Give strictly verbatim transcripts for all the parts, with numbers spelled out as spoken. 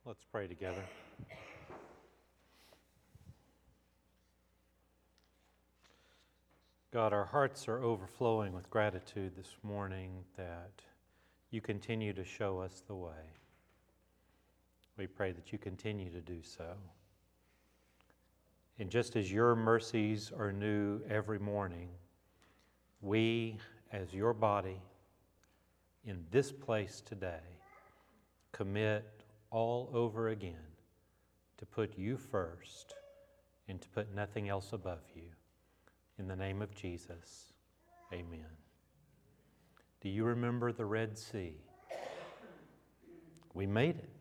Let's pray together. God, our hearts are overflowing with gratitude this morning that you continue to show us the way. We pray that you continue to do so. And just as your mercies are new every morning, we, as your body, in this place today, commit all over again to put you first and to put nothing else above you. In the name of Jesus, amen. Do you remember the Red Sea? We made it.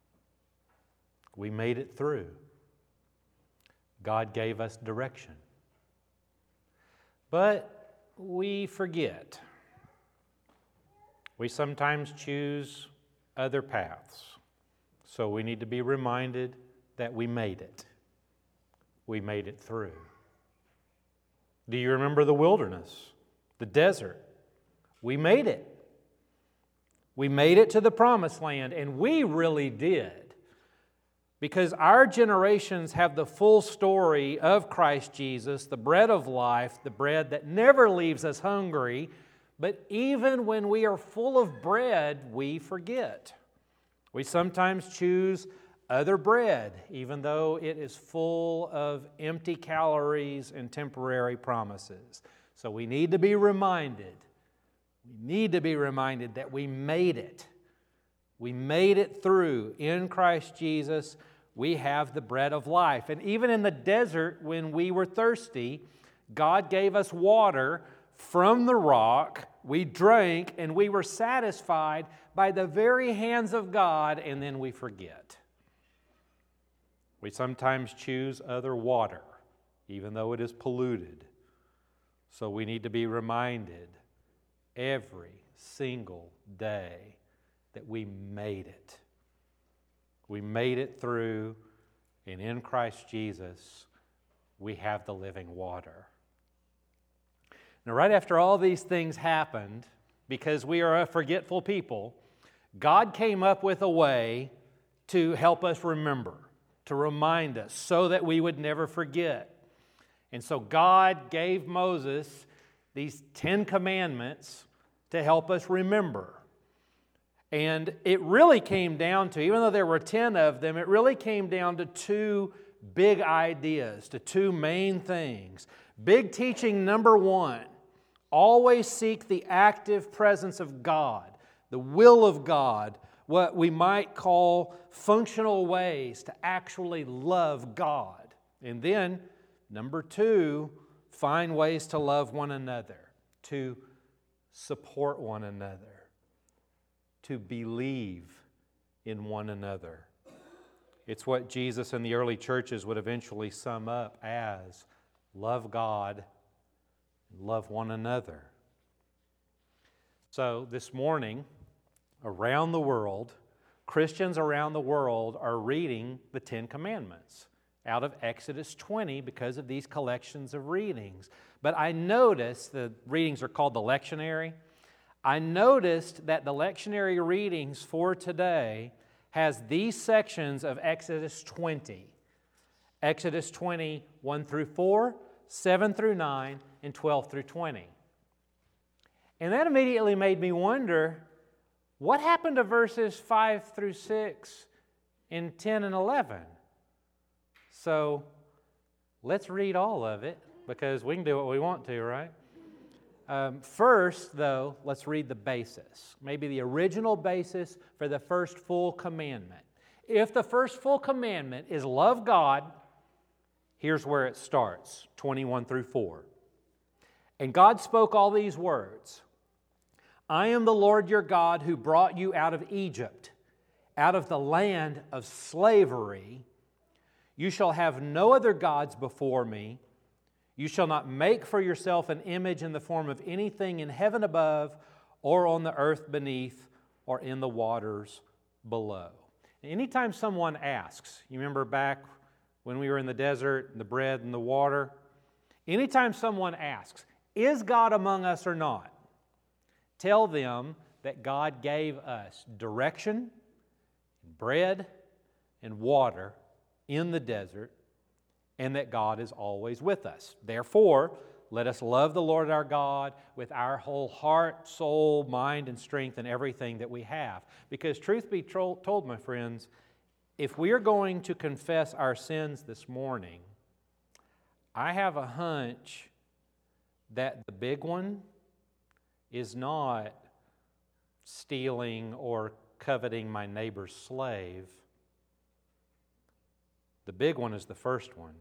We made it through. God gave us direction. But we forget. We sometimes choose other paths. So we need to be reminded that we made it. We made it through. Do you remember the wilderness, the desert? We made it. We made it to the promised land, and we really did. Because our generations have the full story of Christ Jesus, the bread of life, the bread that never leaves us hungry, but even when we are full of bread, we forget. We sometimes choose other bread, even though it is full of empty calories and temporary promises. So we need to be reminded, we need to be reminded that we made it. We made it through. In Christ Jesus, we have the bread of life. And even in the desert, when we were thirsty, God gave us water from the rock. We drank and we were satisfied by the very hands of God, and then we forget. We sometimes choose other water, even though it is polluted. So we need to be reminded every single day that we made it. We made it through, and in Christ Jesus, we have the living water. Now, right after all these things happened, because we are a forgetful people, God came up with a way to help us remember, to remind us, so that we would never forget. And so God gave Moses these Ten Commandments to help us remember. And it really came down to, even though there were ten of them, it really came down to two big ideas, to two main things. Big teaching number one, always seek the active presence of God, the will of God, what we might call functional ways to actually love God. And then, number two, find ways to love one another, to support one another, to believe in one another. It's what Jesus and the early churches would eventually sum up as love God, love one another. So this morning, around the world, Christians around the world are reading the Ten Commandments out of Exodus twenty because of these collections of readings. But I noticed, the readings are called the lectionary. I noticed that the lectionary readings for today has these sections of Exodus twenty. Exodus twenty, one through four, seven through nine, and twelve through twenty. And that immediately made me wonder, what happened to verses five through six in ten and eleven? So let's read all of it, because we can do what we want to, right? Um, first, though, let's read the basis. Maybe the original basis for the first full commandment. If the first full commandment is love God, here's where it starts, twenty-one through four. And God spoke all these words. I am the Lord your God who brought you out of Egypt, out of the land of slavery. You shall have no other gods before me. You shall not make for yourself an image in the form of anything in heaven above, or on the earth beneath, or in the waters below. Anytime someone asks, you remember back when we were in the desert, the bread and the water? Anytime someone asks, is God among us or not? Tell them that God gave us direction, bread, and water in the desert, and that God is always with us. Therefore, let us love the Lord our God with our whole heart, soul, mind, and strength, and everything that we have. Because truth be told, my friends, if we are going to confess our sins this morning, I have a hunch that the big one is not stealing or coveting my neighbor's slave. The big one is the first one.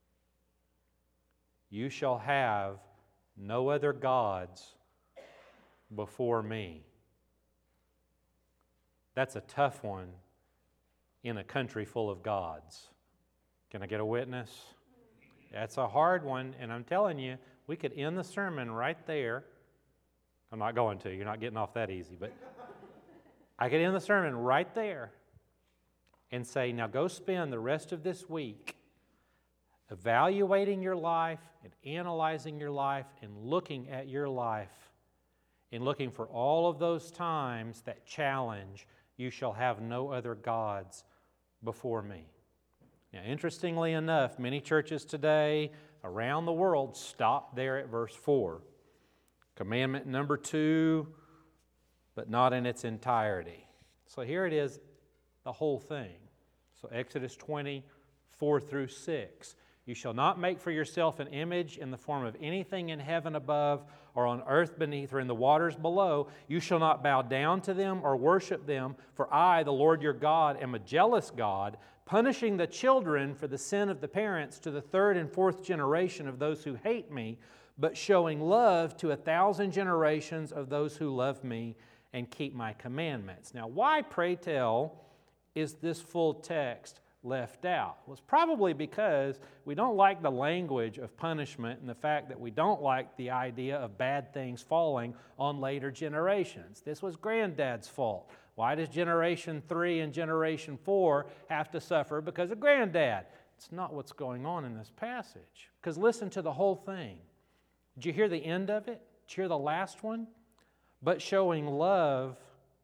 You shall have no other gods before me. That's a tough one in a country full of gods. Can I get a witness? That's a hard one, and I'm telling you, we could end the sermon right there. I'm not going to. You're not getting off that easy, but I could end the sermon right there and say, now go spend the rest of this week evaluating your life and analyzing your life and looking at your life and looking for all of those times that challenge, you shall have no other gods before me. Now, interestingly enough, many churches today around the world stop there at verse four. Commandment number two, but not in its entirety. So here it is, the whole thing. So Exodus twenty, four through six. You shall not make for yourself an image in the form of anything in heaven above or on earth beneath or in the waters below. You shall not bow down to them or worship them, for I, the Lord your God, am a jealous God, punishing the children for the sin of the parents to the third and fourth generation of those who hate me, but showing love to a thousand generations of those who love me and keep my commandments. Now, why, pray tell, is this full text left out? Well, it's probably because we don't like the language of punishment and the fact that we don't like the idea of bad things falling on later generations. This was granddad's fault. Why does generation three and generation four have to suffer because of granddad? It's not what's going on in this passage. Because listen to the whole thing. Did you hear the end of it? Did you hear the last one? But showing love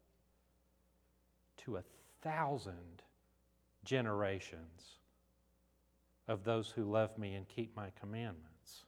to a thousand generations of those who love me and keep my commandments.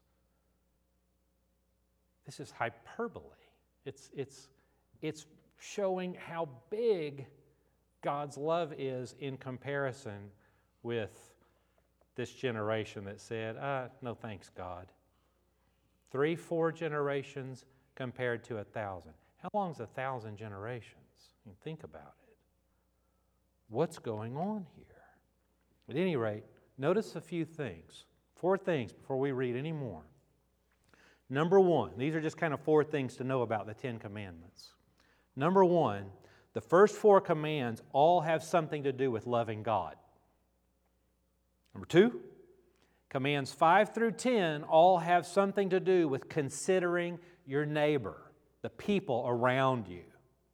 This is hyperbole. It's, it's, it's showing how big God's love is in comparison with this generation that said, ah, no thanks, God. Three, four generations compared to a thousand. How long is a thousand generations? I mean, think about it. What's going on here? At any rate, notice a few things. Four things before we read any more. Number one, these are just kind of four things to know about the Ten Commandments. Number one, the first four commands all have something to do with loving God. Number two, commands five through ten all have something to do with considering your neighbor, the people around you.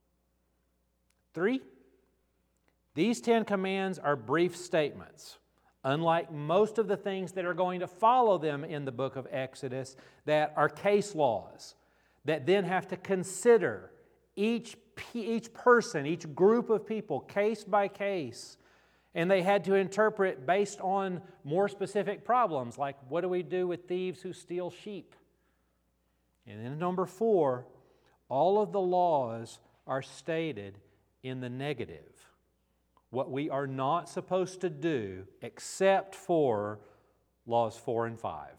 Three, these Ten Commands are brief statements, unlike most of the things that are going to follow them in the book of Exodus that are case laws that then have to consider each, each person, each group of people, case by case, and they had to interpret based on more specific problems, like what do we do with thieves who steal sheep? And then number four, all of the laws are stated in the negative. What we are not supposed to do except for laws four and five.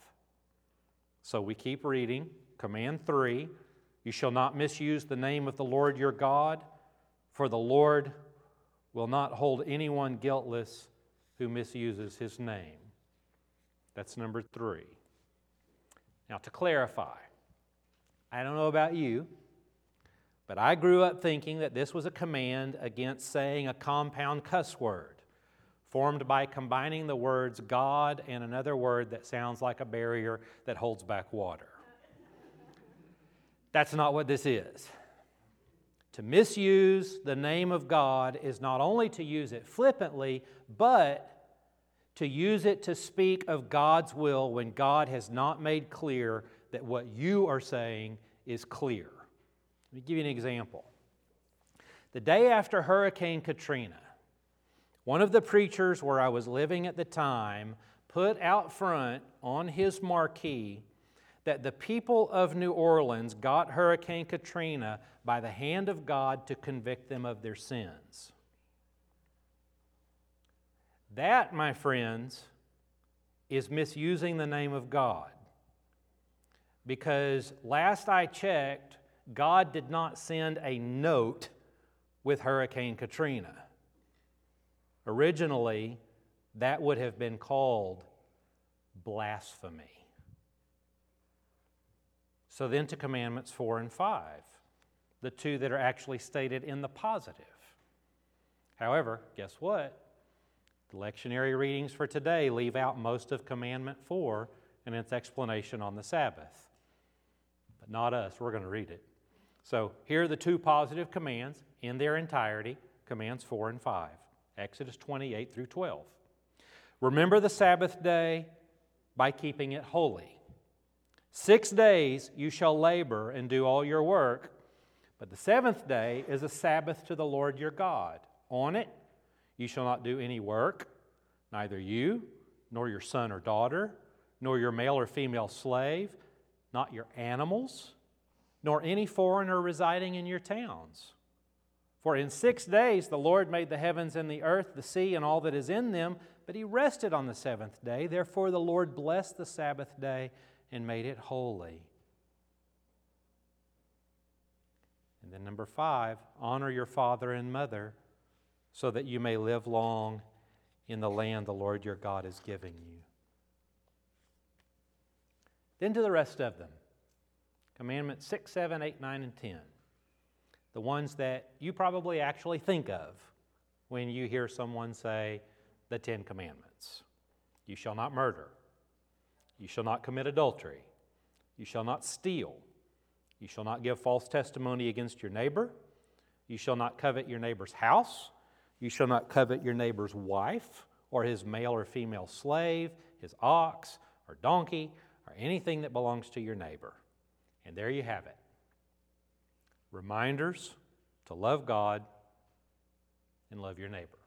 So we keep reading. Command three, you shall not misuse the name of the Lord your God, for the Lord will not hold anyone guiltless who misuses his name. That's number three. Now to clarify, I don't know about you, but I grew up thinking that this was a command against saying a compound cuss word formed by combining the words God and another word that sounds like a barrier that holds back water. That's not what this is. To misuse the name of God is not only to use it flippantly, but to use it to speak of God's will when God has not made clear that what you are saying is clear. Let me give you an example. The day after Hurricane Katrina, One of the preachers where I was living at the time put out front on his marquee that the people of New Orleans got Hurricane Katrina by the hand of God to convict them of their sins. That, my friends, is misusing the name of God. Because last I checked, God did not send a note with Hurricane Katrina. Originally, that would have been called blasphemy. So then to commandments four and five, the two that are actually stated in the positive. However, guess what? The lectionary readings for today leave out most of commandment four and its explanation on the Sabbath. But not us, we're going to read it. So here are the two positive commands in their entirety, commands four and five. Exodus twenty-eight through twelve. Remember the Sabbath day by keeping it holy. Six days you shall labor and do all your work, but the seventh day is a Sabbath to the Lord your God. On it you shall not do any work, neither you, nor your son or daughter, nor your male or female slave, not your animals, nor any foreigner residing in your towns. For in six days the Lord made the heavens and the earth, the sea, and all that is in them, but He rested on the seventh day. Therefore the Lord blessed the Sabbath day and made it holy. And then number five, honor your father and mother, so that you may live long in the land the Lord your God is giving you. Then to the rest of them. Commandments six, seven, eight, nine, and ten. The ones that you probably actually think of when you hear someone say the Ten Commandments. You shall not murder. You shall not commit adultery. You shall not steal. You shall not give false testimony against your neighbor. You shall not covet your neighbor's house. You shall not covet your neighbor's wife or his male or female slave, his ox or donkey, or anything that belongs to your neighbor. And there you have it. Reminders to love God and love your neighbor.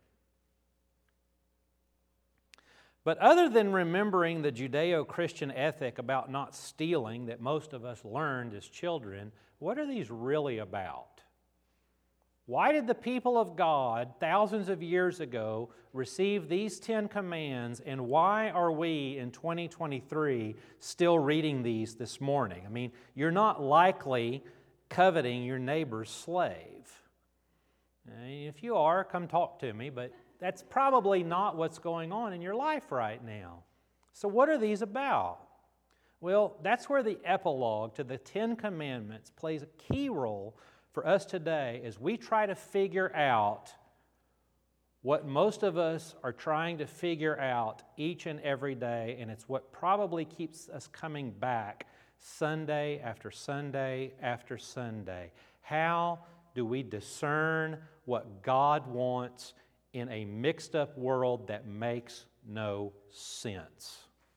But other than remembering the Judeo-Christian ethic about not stealing that most of us learned as children, what are these really about? Why did the people of God thousands of years ago receive these Ten Commands, and why are we in twenty twenty-three still reading these this morning? I mean, you're not likely coveting your neighbor's slave. If you are, come talk to me, but that's probably not what's going on in your life right now. So what are these about? Well, that's where the epilogue to the Ten Commandments plays a key role for us today as we try to figure out what most of us are trying to figure out each and every day, and it's what probably keeps us coming back Sunday after Sunday after Sunday. How do we discern what God wants in a mixed up world that makes no sense?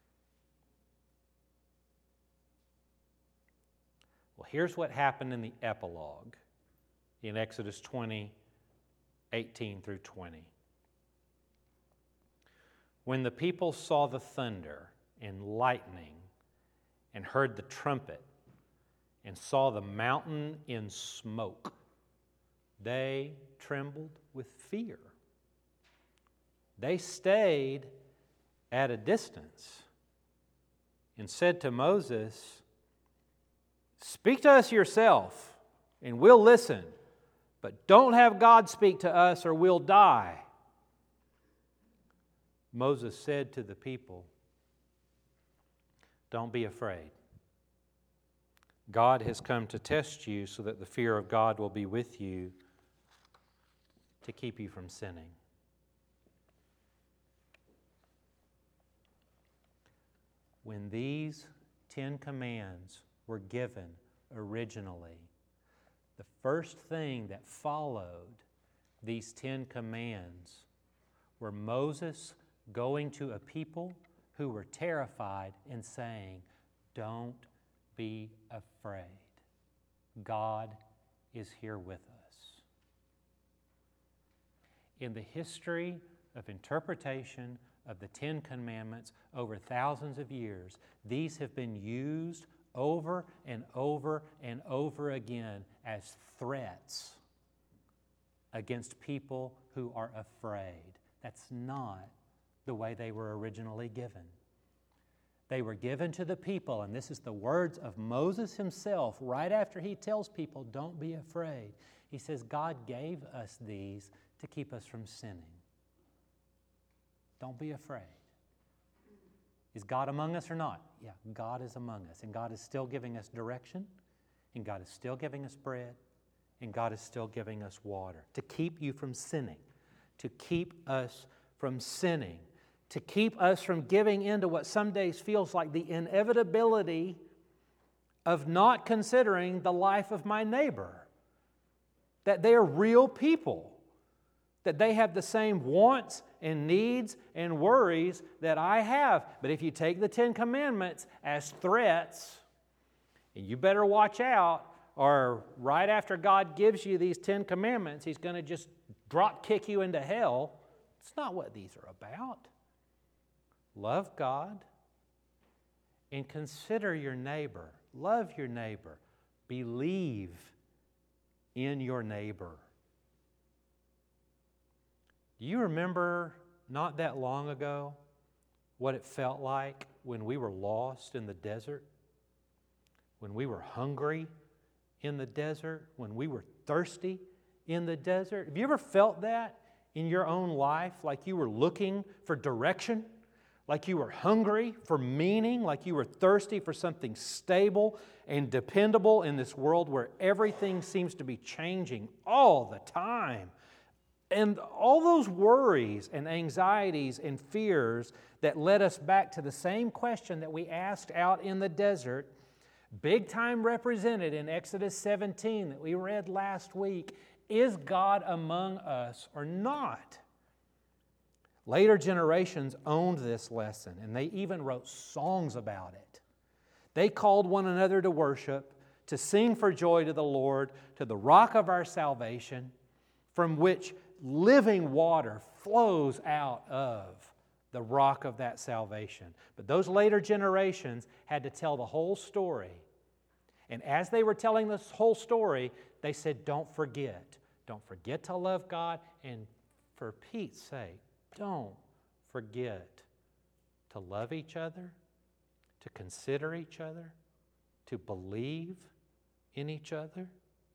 Well, here's what happened in the epilogue in Exodus twenty, eighteen through twenty. When the people saw the thunder and lightning and heard the trumpet and saw the mountain in smoke, they trembled with fear. They stayed at a distance and said to Moses, "Speak to us yourself, and we'll listen, but don't have God speak to us or we'll die." Moses said to the people, "Don't be afraid. God has come to test you so that the fear of God will be with you to keep you from sinning." When these Ten Commands were given originally, the first thing that followed these Ten Commands were Moses going to a people who were terrified and saying, "Don't be afraid. God is here with us." In the history of interpretation of the Ten Commandments over thousands of years. These have been used over and over and over again as threats against people who are afraid. That's not the way they were originally given. They were given to the people, and this is the words of Moses himself right after he tells people, don't be afraid. He says, God gave us these to keep us from sinning. Don't be afraid. Is God among us or not? Yeah, God is among us, and God is still giving us direction, and God is still giving us bread, and God is still giving us water to keep you from sinning, to keep us from sinning, to keep us from giving into what some days feels like the inevitability of not considering the life of my neighbor, that they are real people, that they have the same wants and needs and worries that I have. But if you take the Ten Commandments as threats, and you better watch out, or right after God gives you these Ten Commandments, He's going to just drop kick you into hell. It's not what these are about. Love God and consider your neighbor. Love your neighbor. Believe in your neighbor. Do you remember not that long ago what it felt like when we were lost in the desert? When we were hungry in the desert? When we were thirsty in the desert? Have you ever felt that in your own life? Like you were looking for direction? Like you were hungry for meaning? Like you were thirsty for something stable and dependable in this world where everything seems to be changing all the time? And all those worries and anxieties and fears that led us back to the same question that we asked out in the desert, big time represented in Exodus seventeen that we read last week, is God among us or not? Later generations owned this lesson, and they even wrote songs about it. They called one another to worship, to sing for joy to the Lord, to the rock of our salvation, from which living water flows out of the rock of that salvation. But those later generations had to tell the whole story. And as they were telling this whole story, they said, don't forget. Don't forget to love God. And for Pete's sake, don't forget to love each other, to consider each other, to believe in each other.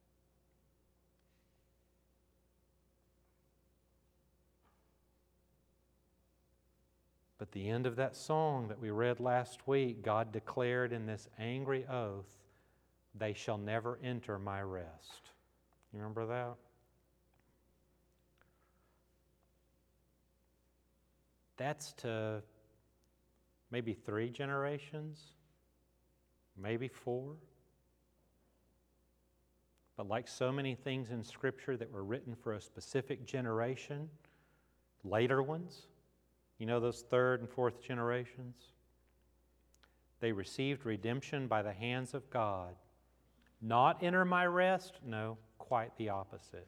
But the end of that song that we read last week, God declared in this angry oath, they shall never enter my rest. You remember that? That's to maybe three generations, maybe four. But like so many things in Scripture that were written for a specific generation, later ones, you know those third and fourth generations? They received redemption by the hands of God. Not enter my rest? No, quite the opposite.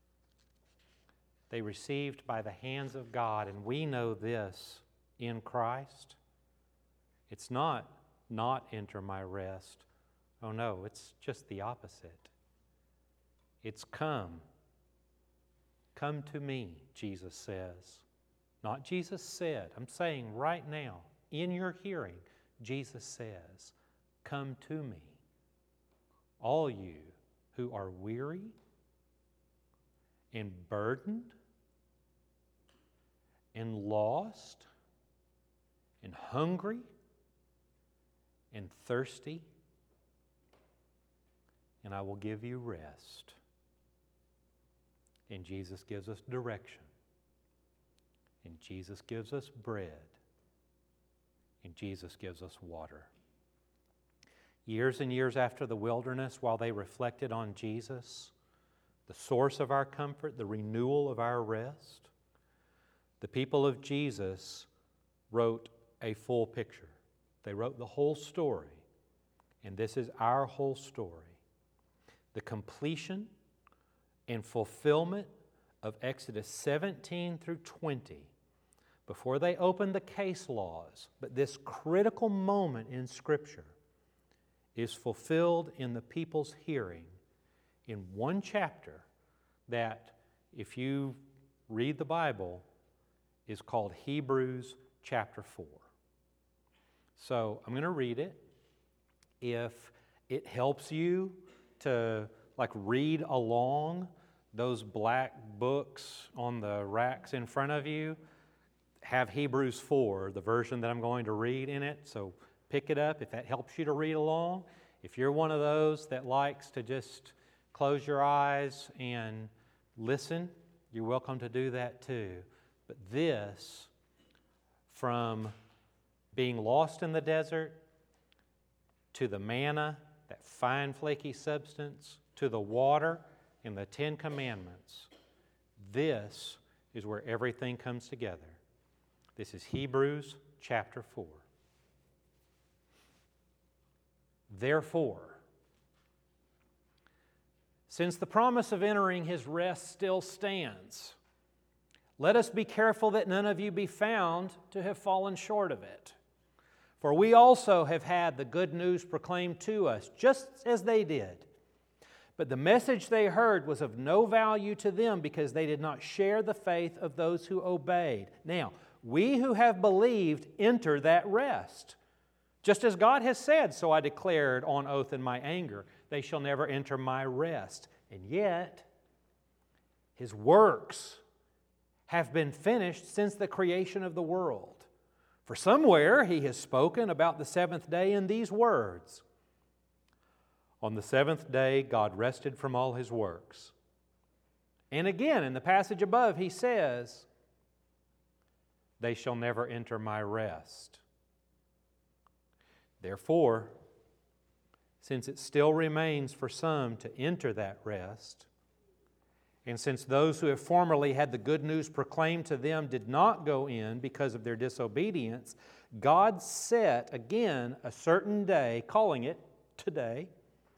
They received by the hands of God, and we know this in Christ. It's not, not enter my rest. Oh no, it's just the opposite. It's come. Come to me, Jesus says. Not Jesus said. I'm saying right now, in your hearing, Jesus says, come to me, all you who are weary and burdened and lost and hungry and thirsty, and I will give you rest. And Jesus gives us direction. And Jesus gives us bread. And Jesus gives us water. Years and years after the wilderness, while they reflected on Jesus, the source of our comfort, the renewal of our rest, the people of Jesus wrote a full picture. They wrote the whole story. And this is our whole story. The completion and fulfillment of Exodus seventeen through twenty before they open the case laws, but this critical moment in Scripture is fulfilled in the people's hearing in one chapter that, if you read the Bible, is called Hebrews chapter four. So I'm going to read it. If it helps you to like read along those black books on the racks in front of you, have Hebrews four, the version that I'm going to read in it. So pick it up if that helps you to read along. If you're one of those that likes to just close your eyes and listen, you're welcome to do that too. But this, from being lost in the desert to the manna, that fine flaky substance, to the water and the Ten Commandments, this is where everything comes together. This is Hebrews chapter four. Therefore, since the promise of entering His rest still stands, let us be careful that none of you be found to have fallen short of it. For we also have had the good news proclaimed to us, just as they did. But the message they heard was of no value to them because they did not share the faith of those who obeyed. Now, we who have believed enter that rest. Just as God has said, so I declared on oath in my anger, they shall never enter my rest. And yet, His works have been finished since the creation of the world. For somewhere He has spoken about the seventh day in these words. On the seventh day, God rested from all His works. And again, in the passage above, He says, they shall never enter my rest. Therefore, since it still remains for some to enter that rest, and since those who have formerly had the good news proclaimed to them did not go in because of their disobedience, God set again a certain day, calling it today.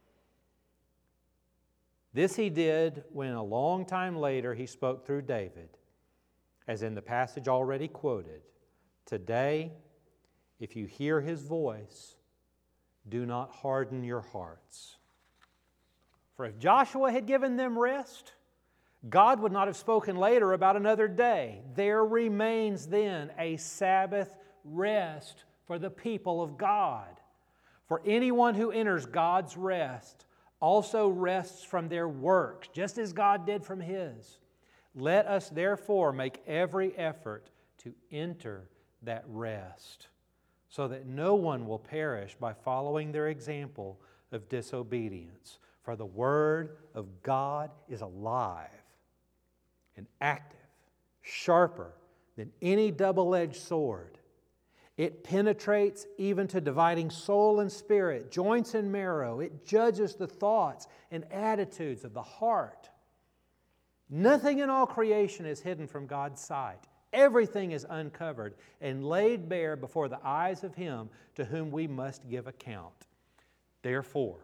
This He did when a long time later He spoke through David, as in the passage already quoted. Today, if you hear His voice, do not harden your hearts. For if Joshua had given them rest, God would not have spoken later about another day. There remains then a Sabbath rest for the people of God. For anyone who enters God's rest also rests from their works, just as God did from His. Let us therefore make every effort to enter that rest, so that no one will perish by following their example of disobedience. For the Word of God is alive and active, sharper than any double-edged sword. It penetrates even to dividing soul and spirit, joints and marrow. It judges the thoughts and attitudes of the heart. Nothing in all creation is hidden from God's sight. Everything is uncovered and laid bare before the eyes of Him to whom we must give account. Therefore,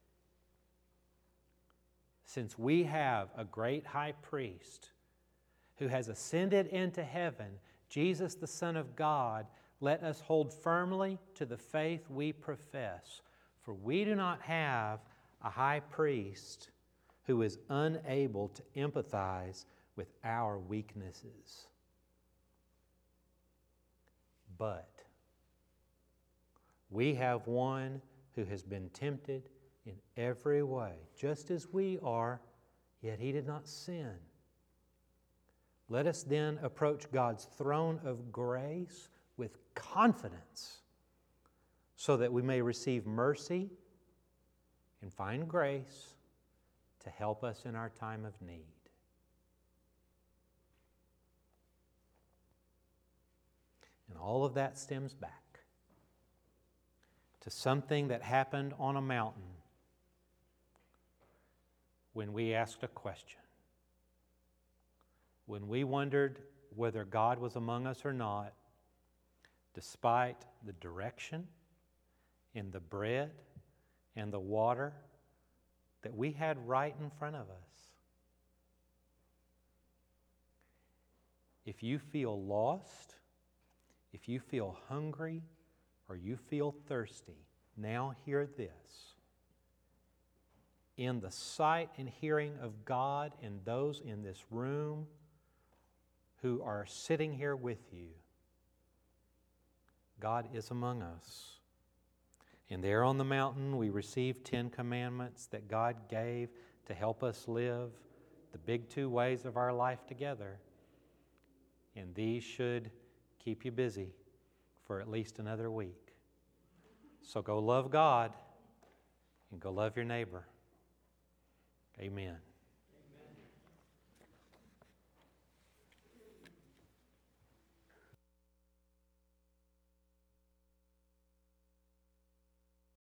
since we have a great high priest who has ascended into heaven, Jesus the Son of God, let us hold firmly to the faith we profess. For we do not have a high priest who is unable to empathize with our weaknesses. But we have one who has been tempted in every way, just as we are, yet He did not sin. Let us then approach God's throne of grace with confidence, so that we may receive mercy and find grace to help us in our time of need. And all of that stems back to something that happened on a mountain when we asked a question. When we wondered whether God was among us or not, despite the direction and the bread and the water that we had right in front of us. If you feel lost If you feel hungry or you feel thirsty, now hear this. In the sight and hearing of God and those in this room who are sitting here with you, God is among us. And there on the mountain we received Ten Commandments that God gave to help us live the big two ways of our life together. And these should keep you busy for at least another week. So go love God and go love your neighbor. Amen.